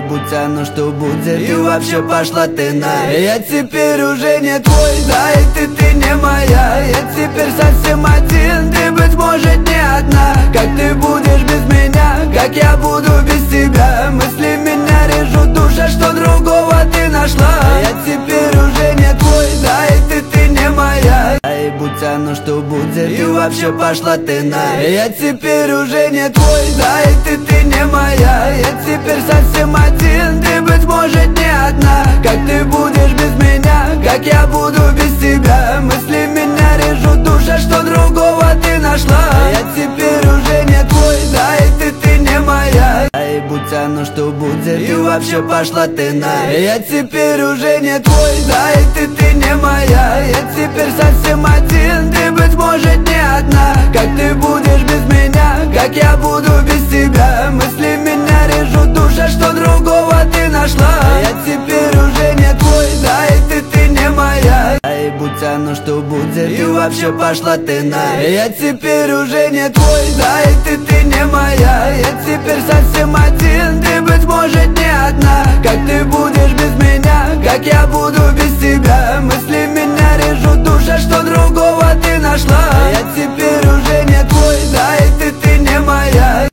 будь оно что будет, и вообще пошла ты на. Я теперь уже не твой, да и ты не моя. Я теперь совсем один, ты быть может не одна. Как ты будешь без меня, как я буду без тебя. Мысли меня режут, душа, что другого ты нашла. Я теперь уже не твой, да и ты не моя. И будь оно что будет, и вообще пошла ты на. Я теперь уже не твой, да и ты не моя. Я теперь совсем один, ты быть может не одна. Как ты будешь без меня, как я буду без тебя. Мысли меня режут, душа, что другого ты нашла. Я теперь уже не твой, да и ты не моя. И будь оно что будет, и вообще пошла ты на. Я теперь уже не твой, да и ты не моя. Я теперь совсем один, ты быть может не одна. Как ты будешь без меня, как я буду без тебя. Мысли меня режут, душа, что другого ты нашла. Я теперь уже не твой, да и ты не моя. И будь оно что будет, и вообще пошла ты на. Я теперь уже не твой, да и ты не моя. Я теперь совсем один, ты быть может не одна. Как ты будешь без меня, как я буду без тебя. Мысли меня режут, душа, что другого ты нашла.